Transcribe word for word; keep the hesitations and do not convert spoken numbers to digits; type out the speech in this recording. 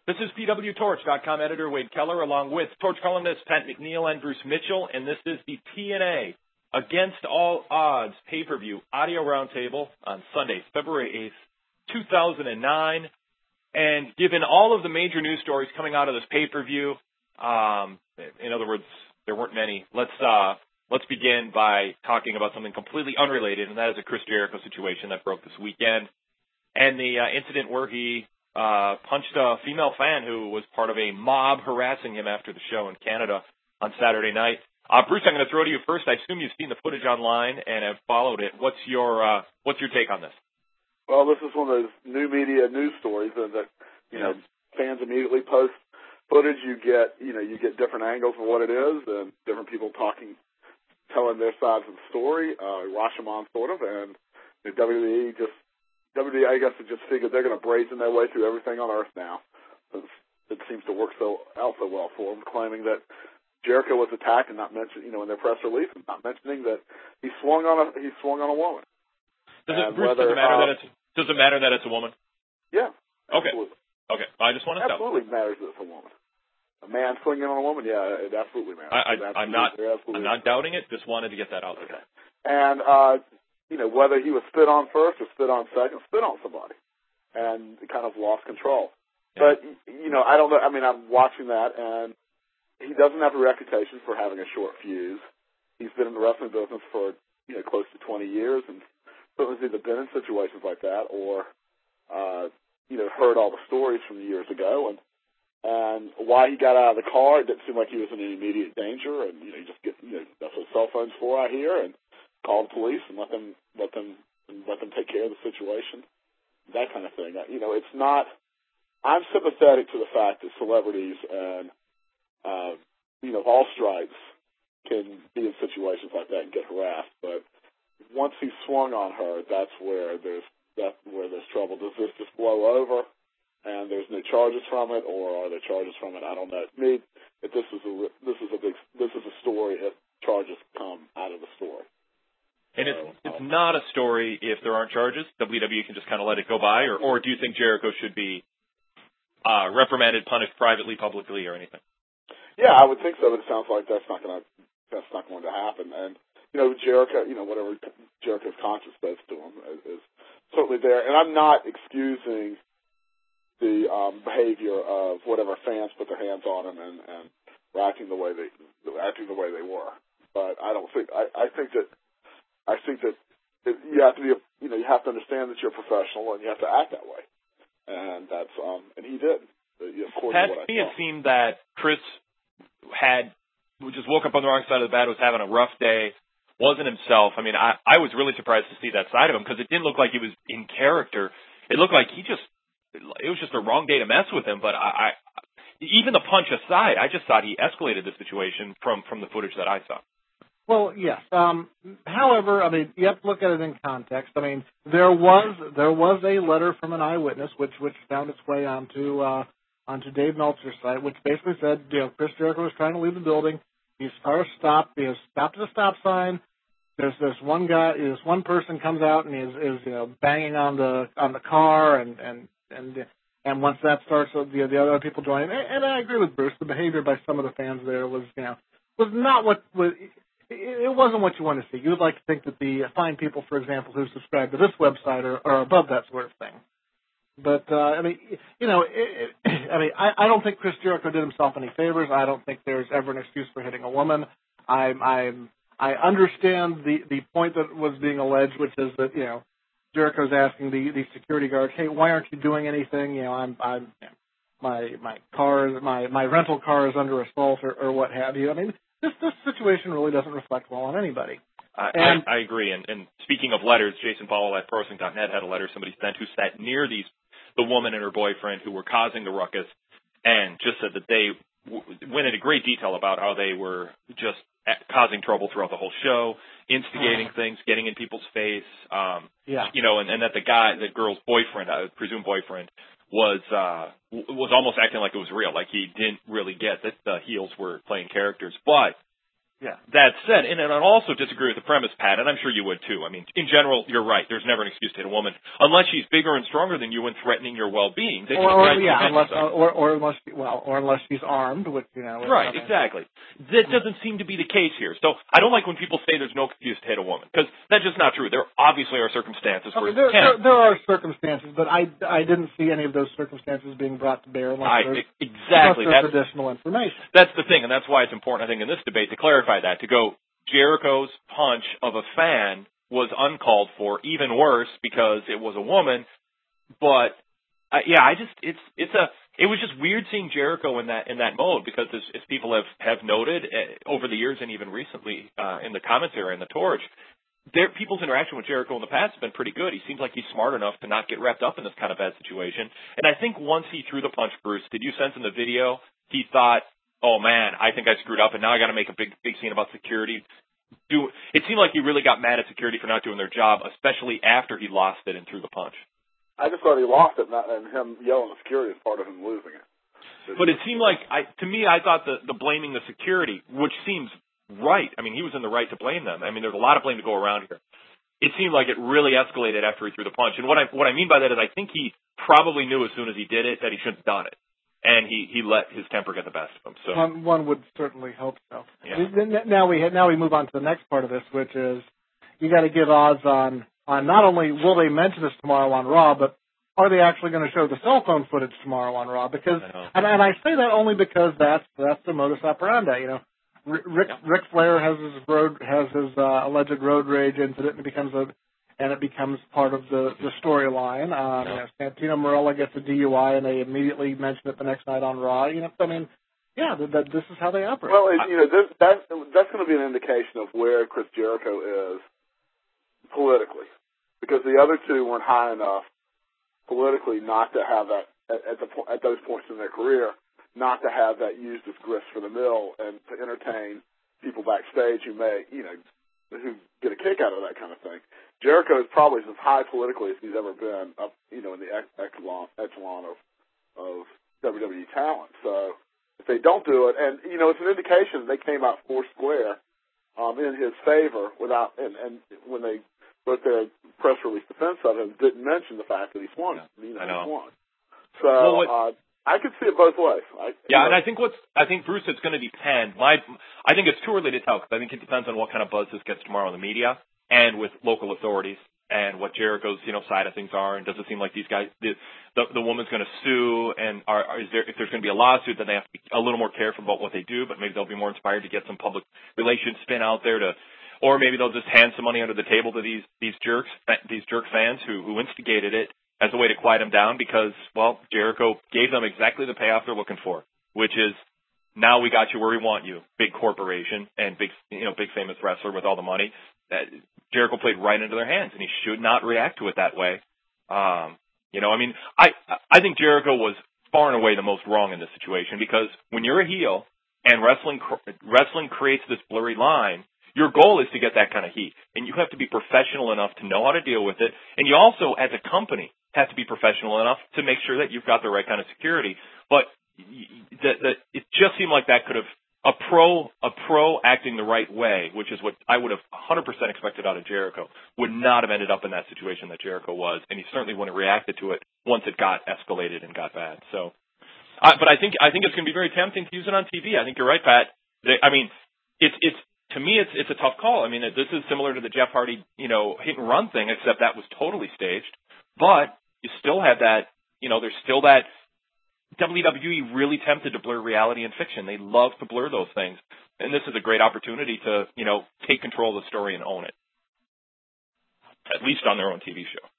This is P W Torch dot com editor Wade Keller, along with Torch columnist Pat McNeil and Bruce Mitchell, and this is the T N A Against All Odds pay-per-view audio roundtable on Sunday, February eighth, two thousand nine. And given all of the major news stories coming out of this pay-per-view, um, in other words, there weren't many, let's uh, let's begin by talking about something completely unrelated, and that is a Chris Jericho situation that broke this weekend, and the uh, incident where he uh, punched a female fan who was part of a mob harassing him after the show in Canada on Saturday night. Uh, Bruce, I'm going to throw to you first. I assume you've seen the footage online and have followed it. What's your uh, what's your take on this? Well, this is one of those new media news stories that, that you know, fans immediately post footage. You get, you know, you get different angles of what it is, and different people talking, telling their sides of the story. Uh, Rashomon sort of, and the W W E just W W E, I guess, it just figured they're going to brazen their way through everything on Earth now. It's, it seems to work so out so well for them, claiming that Jericho was attacked and not mentioned, you know, in their press release, and not mentioning that he swung on a he swung on a woman. Does it, Bruce, whether, does it matter uh, that it's does it matter that it's a woman? Yeah. Okay. Absolutely. Okay. I just want to know. Absolutely matters that it's a woman. A man swinging on a woman, yeah, it absolutely matters. I, I, absolutely, I'm not absolutely I'm not doubting it. Just wanted to get that out there. Okay. And uh, you know, whether he was spit on first or spit on second, spit on somebody, and kind of lost control. Yeah. But you know, I don't know. I mean, I'm watching that, and he doesn't have a reputation for having a short fuse. He's been in the wrestling business for, you know, close to twenty years, and certainly has either been in situations like that or, uh, you know, heard all the stories from years ago. And and why he got out of the car, it didn't seem like he was in any immediate danger. And, you know, you just get, you know, that's what cell phones for out here, and call the police and let them let them let them take care of the situation, that kind of thing. You know, it's not. I'm sympathetic to the fact that celebrities and Uh, you know, all stripes can be in situations like that and get harassed. But once he swung on her, that's where there's that's where there's trouble. Does this just blow over and there's no charges from it, or are there charges from it? I don't know. To me, if this is a this is a big this is a story if charges come out of the story. And it's so, it's um, not a story if there aren't charges. W W E can just kind of let it go by, or or do you think Jericho should be uh, reprimanded, punished privately, publicly, or anything? Yeah, I would think so, but it sounds like that's not going to that's not going to happen. And you know, Jericho, you know, whatever Jericho's conscience says to him is, is certainly there. And I'm not excusing the um, behavior of whatever fans put their hands on him and, and were acting the way they acting the way they were. But I don't think I, I think that I think that it, you have to be a, you know you have to understand that you're a professional and you have to act that way. And that's um and he did. Pat, to me, it seemed that Chris had just woke up on the wrong side of the bed, was having a rough day, wasn't himself. I mean, I, I was really surprised to see that side of him because it didn't look like he was in character. It looked like he just, it was just a wrong day to mess with him. But I, I even the punch aside, I just thought he escalated the situation from, from the footage that I saw. Well, yes. Um, however, I mean, you have to look at it in context. I mean, there was there was a letter from an eyewitness which which found its way onto uh, onto Dave Meltzer's site, which basically said, you know, Chris Jericho was trying to leave the building. His car stopped. He has stopped at a stop sign. There's this one guy, this one person comes out and is, is you know banging on the on the car, and and and and once that starts, the the other people join. And, and I agree with Bruce. The behavior by some of the fans there was, you know, was not what was. It wasn't what you want to see. You would like to think that the fine people, for example, who subscribe to this website are, are above that sort of thing. But, uh, I mean, you know, it, it, I mean, I, I don't think Chris Jericho did himself any favors. I don't think there's ever an excuse for hitting a woman. I'm, I'm, I understand the, the point that was being alleged, which is that, you know, Jericho's asking the, the security guard, hey, why aren't you doing anything? You know, I'm, I'm, you know, my, my car, my, my rental car is under assault or, or what have you. I mean, this, this situation really doesn't reflect well on anybody. I, and, I, I agree. And, and speaking of letters, Jason Powell at Pro Wrestling dot net had a letter somebody sent who sat near these the woman and her boyfriend who were causing the ruckus, and just said that they w- went into great detail about how they were just causing trouble throughout the whole show, instigating uh, things, getting in people's face, um, yeah. you know, and, and that the guy, the girl's boyfriend, I presume boyfriend, was uh, was almost acting like it was real, like he didn't really get that the heels were playing characters. But Yeah. That said, and, and I also disagree with the premise, Pat, and I'm sure you would too. I mean, in general, you're right. There's never an excuse to hit a woman unless she's bigger and stronger than you and threatening your well-being. They or, or right yeah, unless or, or unless well, or unless she's armed, which you know. Right. Exactly. That doesn't seem to be the case here. So I don't like when people say there's no excuse to hit a woman because that's just not true. There obviously are circumstances I where mean, there, you can. there, there are circumstances, but I, I didn't see any of those circumstances being brought to bear unless I, there's, exactly. unless there's that's, additional information. That's the thing, and that's why it's important, I think, in this debate to clarify that, to go Jericho's punch of a fan was uncalled for, even worse because it was a woman. But uh, yeah, I just it's it's a it was just weird seeing Jericho in that in that mode because as, as people have have noted uh, over the years and even recently uh, in the commentary and the torch, there people's interaction with Jericho in the past has been pretty good. He seems like he's smart enough to not get wrapped up in this kind of bad situation. And I think once he threw the punch, Bruce, did you sense in the video he thought, oh man, I think I screwed up, and now I got to make a big, big scene about security. Do it seemed like he really got mad at security for not doing their job, especially after he lost it and threw the punch. I just thought he lost it, not, and him yelling at security is part of him losing it. But it seemed like, I, to me, I thought the, the blaming the security, which seems right. I mean, he was in the right to blame them. I mean, there's a lot of blame to go around here. It seemed like it really escalated after he threw the punch. And what I what I mean by that is I think he probably knew as soon as he did it that he shouldn't have done it. And he, he let his temper get the best of him. So one, one would certainly hope so. Yeah. Now we now we move on to the next part of this, which is you got to give odds on on not only will they mention this tomorrow on Raw, but are they actually going to show the cell phone footage tomorrow on Raw? Because and, and I say that only because that's that's the modus operandi. You know, Rick yeah. Ric Flair has his road has his uh, alleged road rage incident, and it becomes a and it becomes part of the, the storyline. Um, you know, Santino Marella gets a D U I, and they immediately mention it the next night on Raw. You know, I mean, yeah, that, that this is how they operate. Well, it, you know, this, that, that's going to be an indication of where Chris Jericho is politically, because the other two weren't high enough politically not to have that at, at, the, at those points in their career, not to have that used as grist for the mill and to entertain people backstage who may, you know, who get a kick out of that kind of thing. Jericho is probably as high politically as he's ever been up, you know, in the echelon, echelon of, of W W E talent. So if they don't do it, and, you know, it's an indication they came out four square um, in his favor without, and, and when they wrote their press release defense of him, didn't mention the fact that he's won. Yeah, you know, I know. he's won. So well, what, uh, I could see it both ways. I, yeah, you know, and I think what's I think Bruce, it's going to depend. My I think it's too early to tell because I think it depends on what kind of buzz this gets tomorrow in the media and with local authorities and what Jericho's you know side of things are. And does it seem like these guys the the, the woman's going to sue? And are, are is there if there's going to be a lawsuit, then they have to be a little more careful about what they do. But maybe they'll be more inspired to get some public relations spin out there to. Or maybe they'll just hand some money under the table to these these jerks, these jerk fans who who instigated it as a way to quiet them down because, well, Jericho gave them exactly the payoff they're looking for, which is now we got you where we want you, big corporation and big you know big famous wrestler with all the money. That Jericho played right into their hands, and he should not react to it that way. Um, you know, I mean, I I think Jericho was far and away the most wrong in this situation because when you're a heel and wrestling wrestling creates this blurry line. Your goal is to get that kind of heat, and you have to be professional enough to know how to deal with it. And you also, as a company, have to be professional enough to make sure that you've got the right kind of security. But the, the, it just seemed like that could have a pro a pro acting the right way, which is what I would have one hundred percent expected out of Jericho, would not have ended up in that situation that Jericho was, and he certainly wouldn't have reacted to it once it got escalated and got bad. So, uh, but I think I think it's going to be very tempting to use it on T V. I think you're right, Pat. They, I mean, it's it's. To me, it's it's a tough call. I mean, this is similar to the Jeff Hardy, you know, hit and run thing, except that was totally staged. But you still have that, you know, there's still that W W E really tempted to blur reality and fiction. They love to blur those things, and this is a great opportunity to, you know, take control of the story and own it, at least on their own T V show.